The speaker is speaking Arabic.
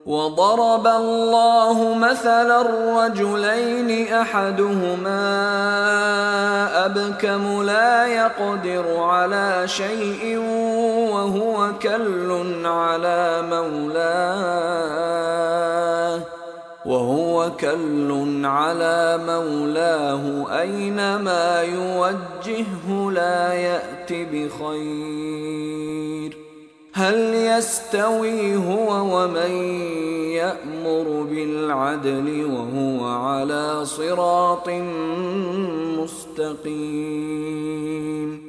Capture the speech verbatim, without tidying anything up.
وضرب الله مثلا الرجلين أحدهما أبكم لا يقدر على شيء وهو كل على مولاه وهو كل على مولاه أينما يوجهه لا يأت بخير. هل يستوي هو ومن يأمر بالعدل وهو على صراط مستقيم؟